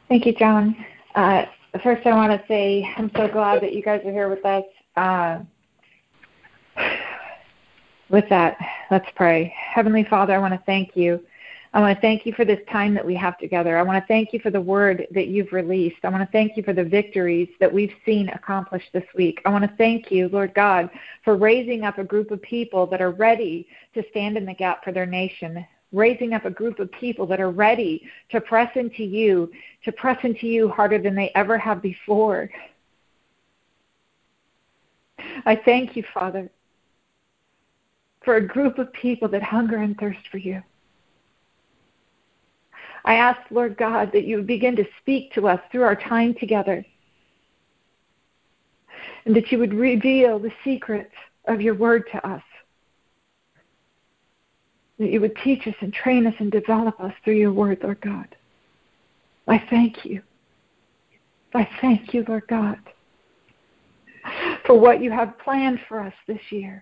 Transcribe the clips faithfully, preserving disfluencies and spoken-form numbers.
Thank you, John. Uh, first, I want to say I'm so glad that you guys are here with us. Uh, with that, let's pray. Heavenly Father, I want to thank you. I want to thank you for this time that we have together. I want to thank you for the word that you've released. I want to thank you for the victories that we've seen accomplished this week. I want to thank you, Lord God, for raising up a group of people that are ready to stand in the gap for their nation, raising up a group of people that are ready to press into you, to press into you harder than they ever have before. I thank you, Father, for a group of people that hunger and thirst for you. I ask, Lord God, that you would begin to speak to us through our time together, and that you would reveal the secrets of your word to us, that you would teach us and train us and develop us through your word, Lord God. I thank you. I thank you, Lord God, for what you have planned for us this year.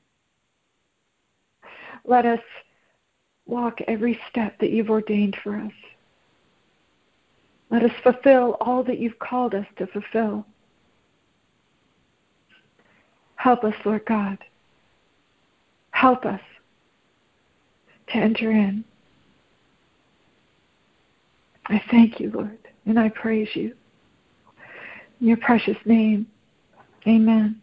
Let us walk every step that you've ordained for us. Let us fulfill all that you've called us to fulfill. Help us, Lord God. Help us to enter in. I thank you, Lord, and I praise you. In your precious name, amen.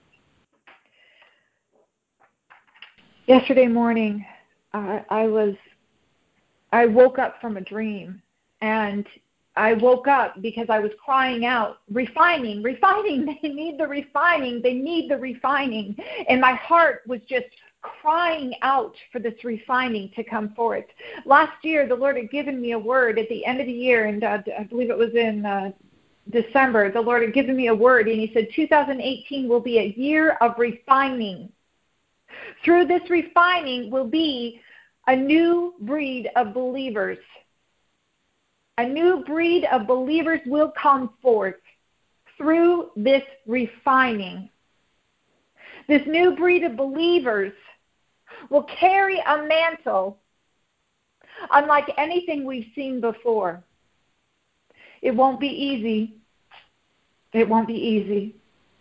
Yesterday morning, uh, I was, I woke up from a dream, and I woke up because I was crying out, refining, refining, they need the refining, they need the refining. And my heart was just crying out for this refining to come forth. Last year, the Lord had given me a word at the end of the year, and uh, I believe it was in uh, December. The Lord had given me a word, and he said, two thousand eighteen will be a year of refining. Through this refining will be a new breed of believers. A new breed of believers will come forth through this refining. This new breed of believers will carry a mantle unlike anything we've seen before. It won't be easy. It won't be easy.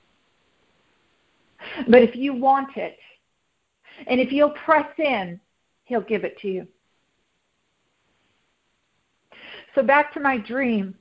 But if you want it, and if you'll press in, he'll give it to you. So back to my dream.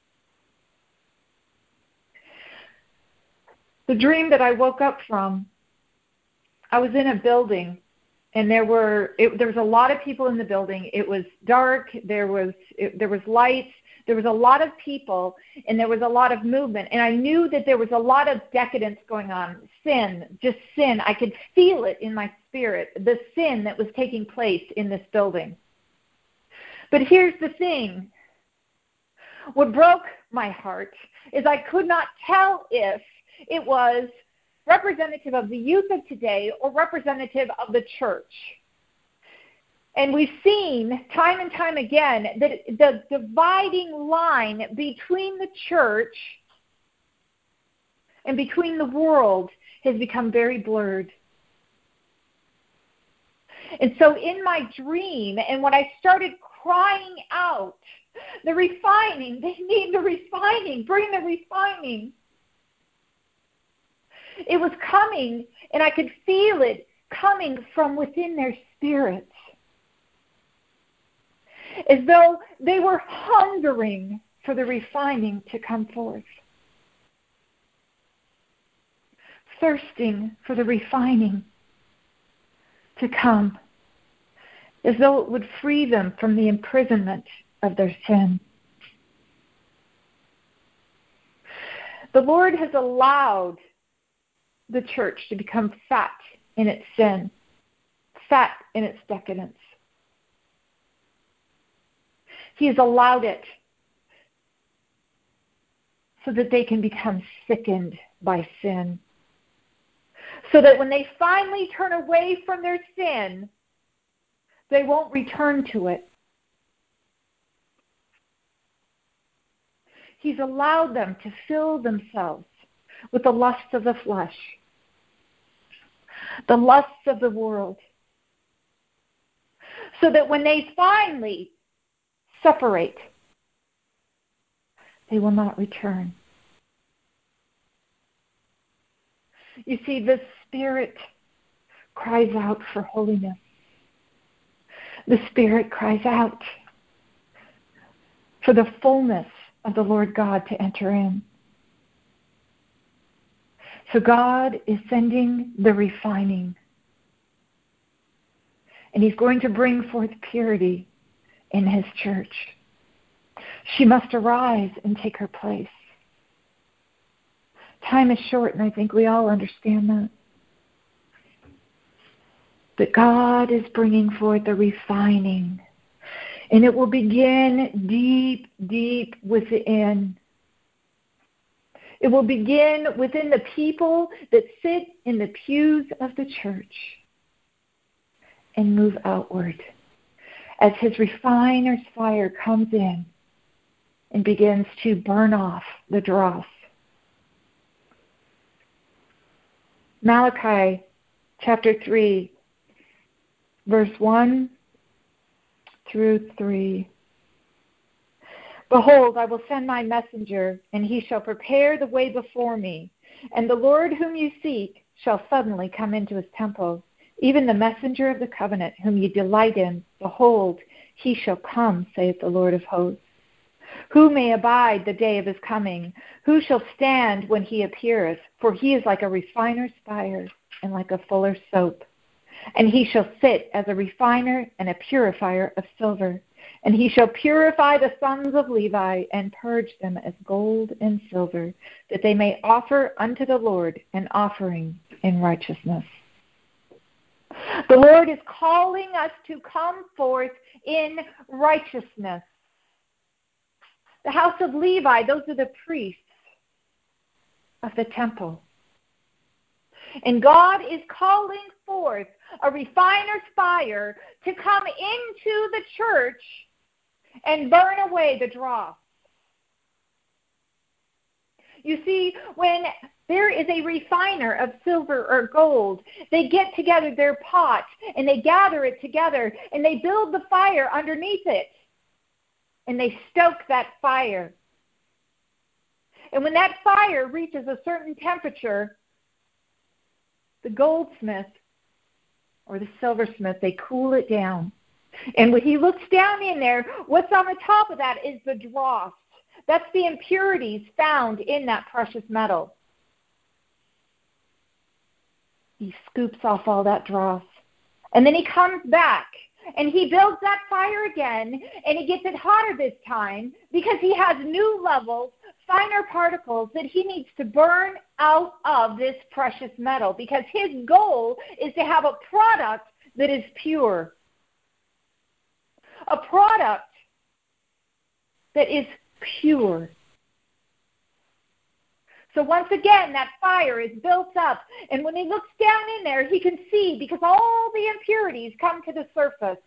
The dream that I woke up from, I was in a building, and there were it, there was a lot of people in the building. It was dark. There was it, there was lights. There was a lot of people, and there was a lot of movement. And I knew that there was a lot of decadence going on, sin, just sin. I could feel it in my spirit, the sin that was taking place in this building. But here's the thing. What broke my heart is I could not tell if it was representative of the youth of today or representative of the church. And we've seen time and time again that the dividing line between the church and between the world has become very blurred. And so in my dream, and when I started crying out, the refining, they need the refining, bring the refining. It was coming, and I could feel it coming from within their spirits, as though they were hungering for the refining to come forth, thirsting for the refining to come, as though it would free them from the imprisonment of their sin. The Lord has allowed the church to become fat in its sin, fat in its decadence. He has allowed it so that they can become sickened by sin. So that when they finally turn away from their sin, they won't return to it. He's allowed them to fill themselves with the lusts of the flesh, the lusts of the world, so that when they finally separate, they will not return. You see, the Spirit cries out for holiness. The Spirit cries out for the fullness of the Lord God to enter in. So God is sending the refining. And He's going to bring forth purity in His church. She must arise and take her place. Time is short, and I think we all understand that. But God is bringing forth the refining. And it will begin deep, deep within. It will begin within the people that sit in the pews of the church and move outward as His refiner's fire comes in and begins to burn off the dross. Malachi chapter three, verse one through three. Behold, I will send my messenger, and he shall prepare the way before me. And the Lord whom you seek shall suddenly come into his temple, even the messenger of the covenant whom you delight in. Behold, he shall come, saith the Lord of hosts. Who may abide the day of his coming? Who shall stand when he appeareth? For he is like a refiner's fire and like a fuller's soap. And he shall sit as a refiner and a purifier of silver. And he shall purify the sons of Levi and purge them as gold and silver, that they may offer unto the Lord an offering in righteousness. The Lord is calling us to come forth in righteousness. The house of Levi, those are the priests of the temple. And God is calling forth a refiner's fire to come into the church and burn away the dross. You see, when there is a refiner of silver or gold, they get together their pot and they gather it together and they build the fire underneath it. And they stoke that fire. And when that fire reaches a certain temperature, the goldsmith or the silversmith, they cool it down. And when he looks down in there, what's on the top of that is the dross. That's the impurities found in that precious metal. He scoops off all that dross. And then he comes back and he builds that fire again, and he gets it hotter this time because he has new levels, finer particles that he needs to burn out of this precious metal, because his goal is to have a product that is pure. A product that is pure. So once again, that fire is built up, and when he looks down in there, he can see, because all the impurities come to the surface.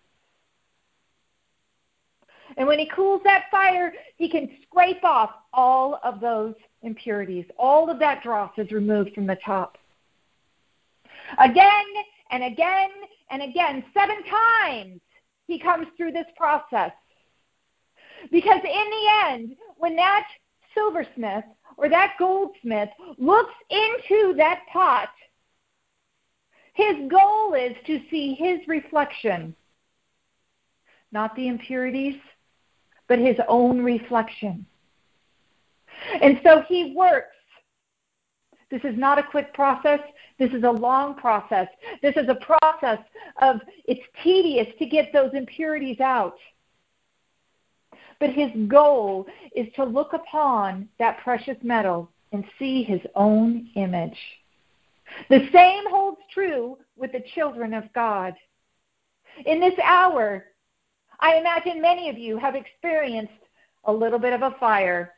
And when he cools that fire, he can scrape off all of those impurities. All of that dross is removed from the top. Again and again and again, seven times he comes through this process. Because in the end, when that silversmith or that goldsmith looks into that pot, his goal is to see his reflection. Not the impurities, but his own reflection. And so he works. This is not a quick process. This is a long process. This is a process of, it's tedious to get those impurities out. But his goal is to look upon that precious metal and see his own image. The same holds true with the children of God. In this hour, I imagine many of you have experienced a little bit of a fire.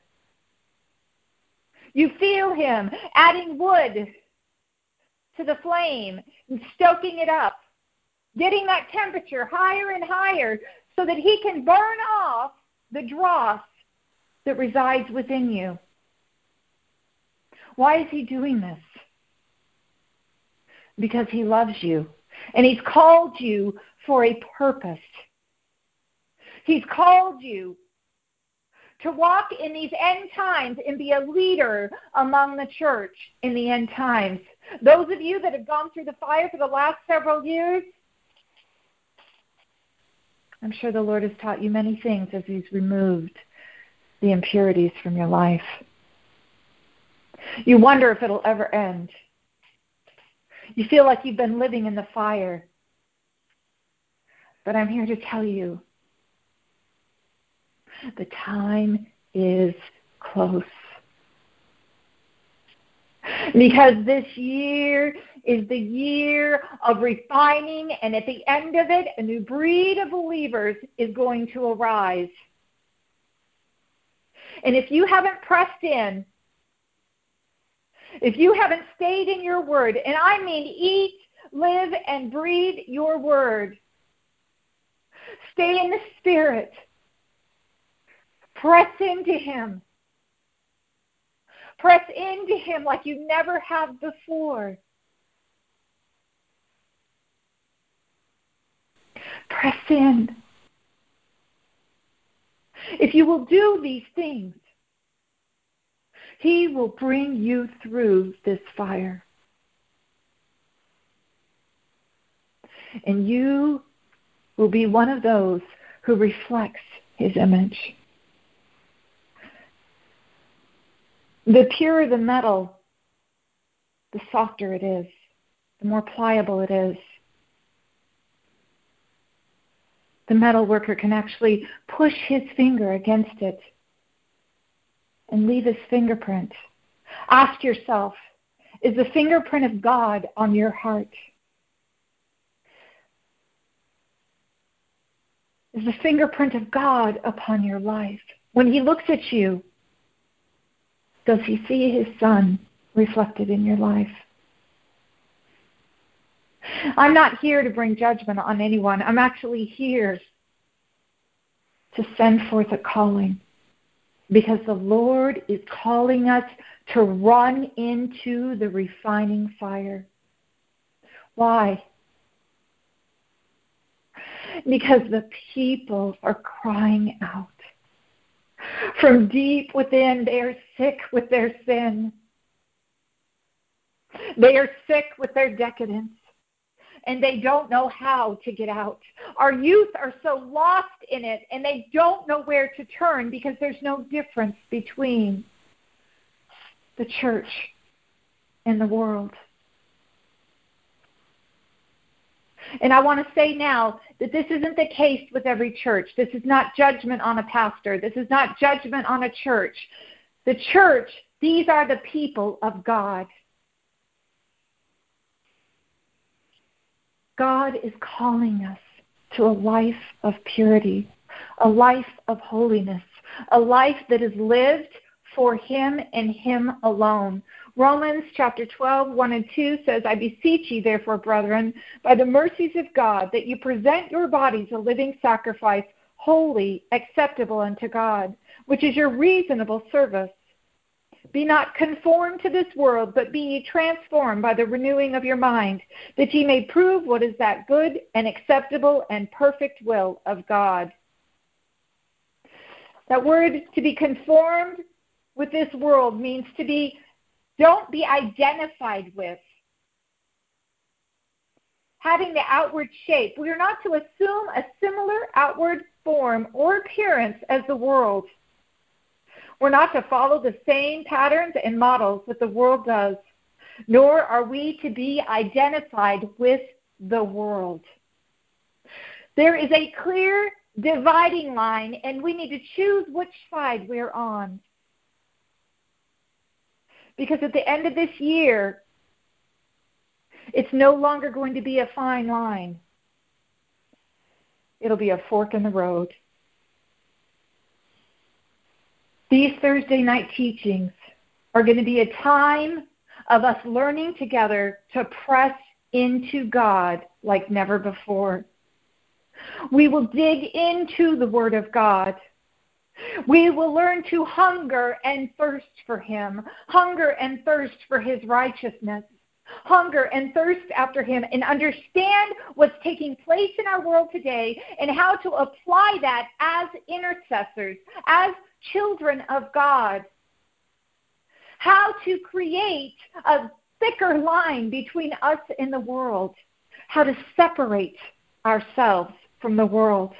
You feel him adding wood to the flame and stoking it up, getting that temperature higher and higher so that he can burn off the dross that resides within you. Why is he doing this? Because he loves you, and he's called you for a purpose. He's called you to walk in these end times and be a leader among the church in the end times. Those of you that have gone through the fire for the last several years, I'm sure the Lord has taught you many things as He's removed the impurities from your life. You wonder if it'll ever end. You feel like you've been living in the fire. But I'm here to tell you, the time is close. Because this year is the year of refining, and at the end of it, a new breed of believers is going to arise. And if you haven't pressed in, if you haven't stayed in your word, and I mean eat, live, and breathe your word, stay in the Spirit, press into Him. Press into Him like you never have before. Press in. If you will do these things, He will bring you through this fire. And you will be one of those who reflects His image. The purer the metal, the softer it is, the more pliable it is. The metal worker can actually push his finger against it and leave his fingerprint. Ask yourself, is the fingerprint of God on your heart? Is the fingerprint of God upon your life? When He looks at you, does He see His Son reflected in your life? I'm not here to bring judgment on anyone. I'm actually here to send forth a calling, because the Lord is calling us to run into the refining fire. Why? Because the people are crying out. From deep within, they are sick with their sin. They are sick with their decadence. And they don't know how to get out. Our youth are so lost in it, and they don't know where to turn, because there's no difference between the church and the world. And I want to say now that this isn't the case with every church. This is not judgment on a pastor. This is not judgment on a church. The church, these are the people of God. God is calling us to a life of purity, a life of holiness, a life that is lived for Him and Him alone. Romans chapter twelve, one and two says, I beseech you, therefore, brethren, by the mercies of God, that you present your bodies a living sacrifice, holy, acceptable unto God, which is your reasonable service. Be not conformed to this world, but be ye transformed by the renewing of your mind, that ye may prove what is that good and acceptable and perfect will of God. That word, to be conformed with this world, means to be, don't be identified with. Having the outward shape. We are not to assume a similar outward form or appearance as the world. We're not to follow the same patterns and models that the world does, nor are we to be identified with the world. There is a clear dividing line, and we need to choose which side we're on. Because at the end of this year, it's no longer going to be a fine line. It'll be a fork in the road. These Thursday night teachings are going to be a time of us learning together to press into God like never before. We will dig into the Word of God. We will learn to hunger and thirst for Him, hunger and thirst for His righteousness, hunger and thirst after him and understand what's taking place in our world today and how to apply that as intercessors, as children of God. How to create a thicker line between us and the world. How to separate ourselves from the world.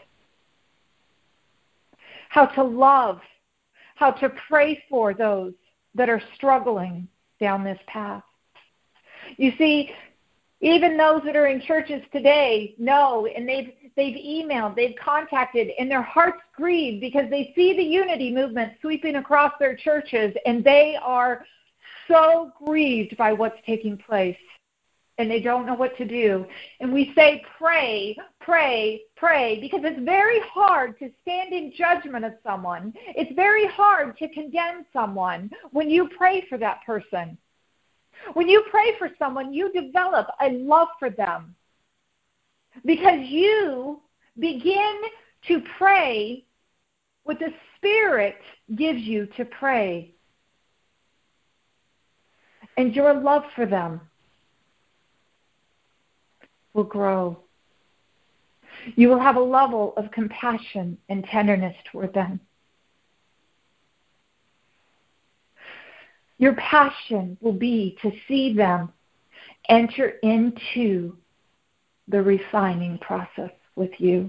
How to love. How to pray for those that are struggling down this path. You see, even those that are in churches today know, and they've they've emailed, they've contacted, and their hearts grieve because they see the unity movement sweeping across their churches, and they are so grieved by what's taking place, and they don't know what to do. And we say, pray, pray, pray, because it's very hard to stand in judgment of someone. It's very hard to condemn someone when you pray for that person. When you pray for someone, you develop a love for them because you begin to pray what the Spirit gives you to pray. And your love for them will grow. You will have a level of compassion and tenderness toward them. Your passion will be to see them enter into the refining process with you.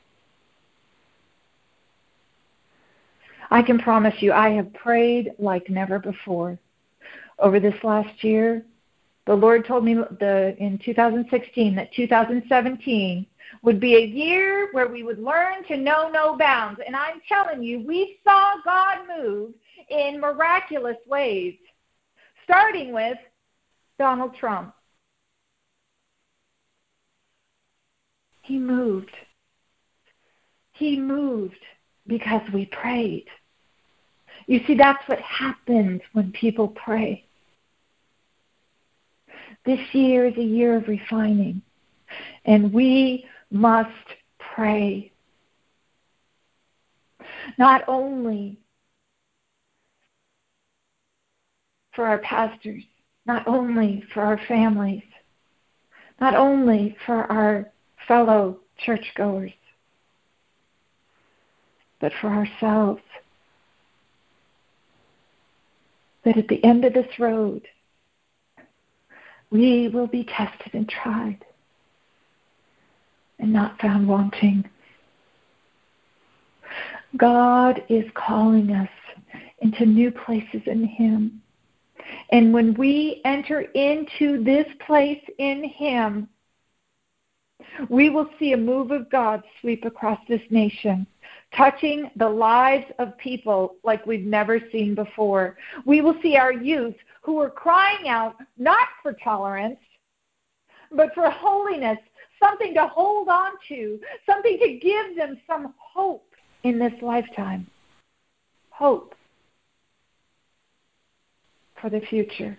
I can promise you, I have prayed like never before. Over this last year, the Lord told me the, in two thousand sixteen that two thousand seventeen would be a year where we would learn to know no bounds. And I'm telling you, we saw God move in miraculous ways, starting with Donald Trump. He moved. He moved because we prayed. You see, that's what happens when people pray. This year is a year of refining, and we must pray. Not only for our pastors, not only for our families, not only for our fellow churchgoers, but for ourselves. That at the end of this road, we will be tested and tried and not found wanting. God is calling us into new places in Him. And when we enter into this place in Him, we will see a move of God sweep across this nation, touching the lives of people like we've never seen before. We will see our youth who are crying out not for tolerance, but for holiness, something to hold on to, something to give them some hope in this lifetime. Hope for the future.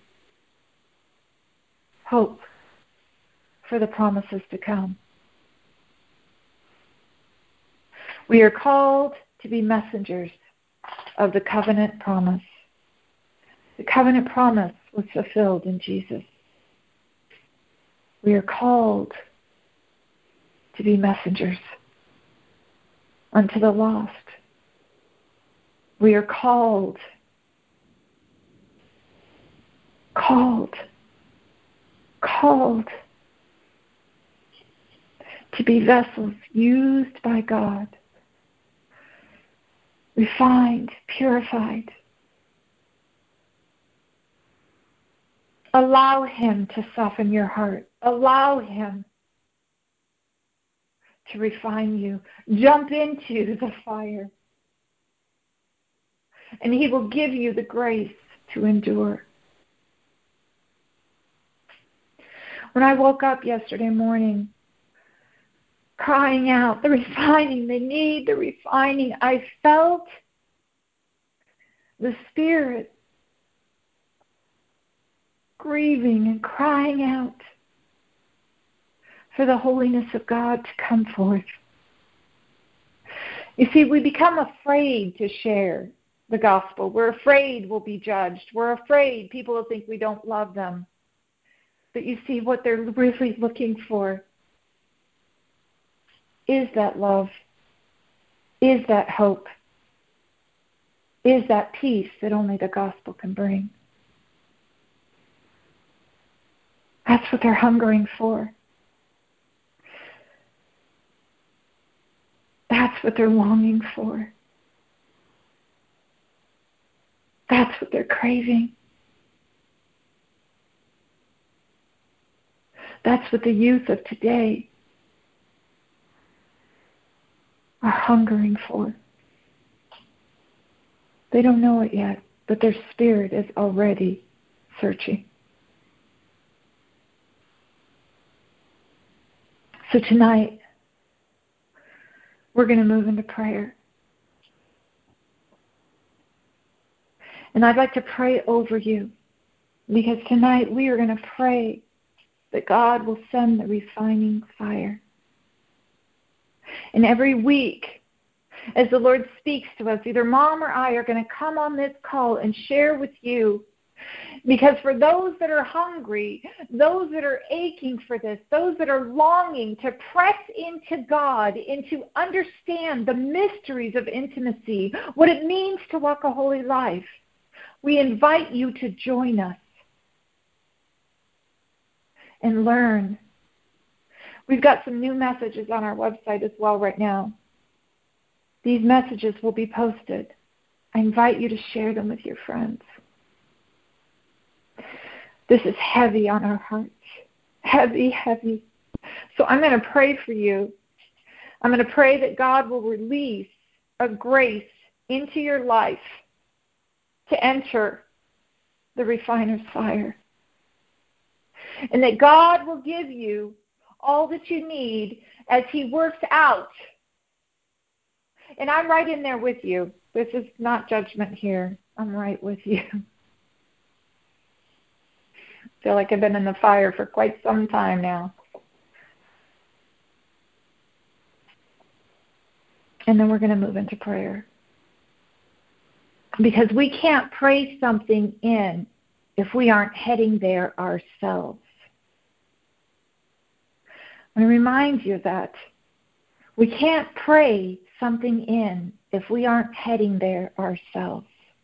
Hope for the promises to come. We are called to be messengers of the covenant promise. The covenant promise was fulfilled in Jesus. We are called to be messengers unto the lost. We are called, called, called to be vessels used by God, refined, purified. Allow Him to soften your heart. Allow Him to refine you. Jump into the fire. And He will give you the grace to endure. When I woke up yesterday morning, crying out, the refining, they need the refining, I felt the Spirit grieving and crying out for the holiness of God to come forth. You see, we become afraid to share the gospel. We're afraid we'll be judged. We're afraid people will think we don't love them. that you see what they're really looking for is that love, is that hope, is that peace that only the gospel can bring. That's what they're hungering for. That's what they're longing for. That's what they're craving. That's what the youth of today are hungering for. They don't know it yet, but their spirit is already searching. So tonight, we're going to move into prayer. And I'd like to pray over you, because tonight we are going to pray that God will send the refining fire. And every week, as the Lord speaks to us, either Mom or I are going to come on this call and share with you. Because for those that are hungry, those that are aching for this, those that are longing to press into God and to understand the mysteries of intimacy, what it means to walk a holy life, we invite you to join us and learn. We've got some new messages on our website as well right now. These messages will be posted. I invite you to share them with your friends. This is heavy on our hearts. Heavy, heavy. So I'm going to pray for you. I'm going to pray that God will release a grace into your life to enter the refiner's fire. And that God will give you all that you need as He works out. And I'm right in there with you. This is not judgment here. I'm right with you. I feel like I've been in the fire for quite some time now. And then we're going to move into prayer. Because we can't pray something in if we aren't heading there ourselves. I want to remind you of that. We can't pray something in if we aren't heading there ourselves.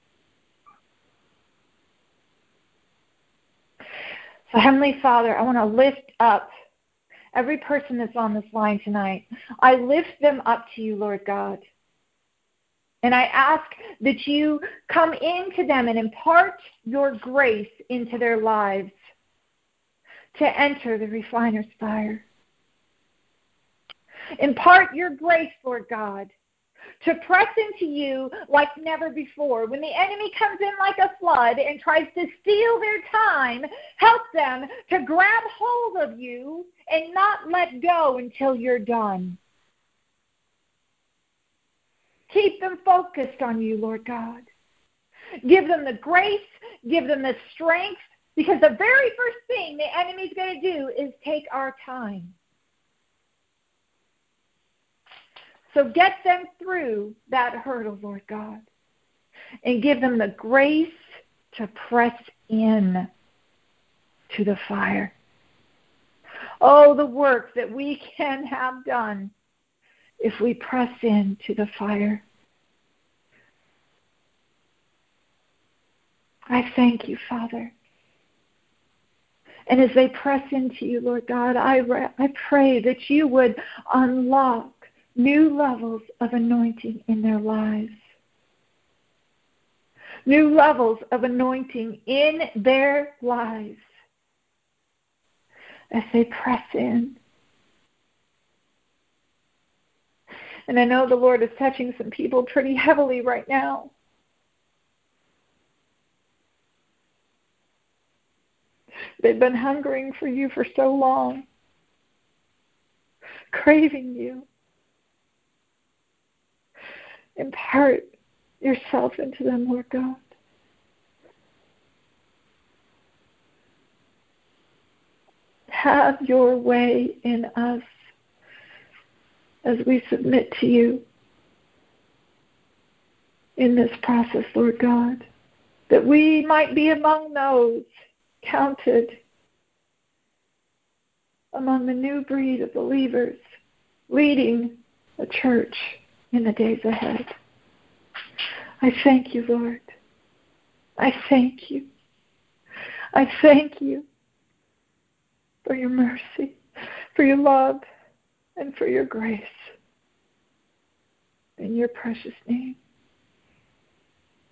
So, Heavenly Father, I want to lift up every person that's on this line tonight. I lift them up to you, Lord God. And I ask that you come into them and impart your grace into their lives to enter the refiner's fire. Impart your grace, Lord God, to press into you like never before. When the enemy comes in like a flood and tries to steal their time, help them to grab hold of you and not let go until you're done. Keep them focused on you, Lord God. Give them the grace, give them the strength, because the very first thing the enemy's going to do is take our time. So get them through that hurdle, Lord God, and give them the grace to press in to the fire. Oh, the work that we can have done if we press in to the fire. I thank you, Father. And as they press into you, Lord God, I, I pray that you would unlock new levels of anointing in their lives. New levels of anointing in their lives as they press in. And I know the Lord is touching some people pretty heavily right now. They've been hungering for you for so long, craving you. Impart yourself into them, Lord God. Have your way in us as we submit to you in this process, Lord God, that we might be among those counted among the new breed of believers leading the church in the days ahead. I thank you, Lord. I thank you. I thank you for your mercy, for your love, and for your grace. In your precious name.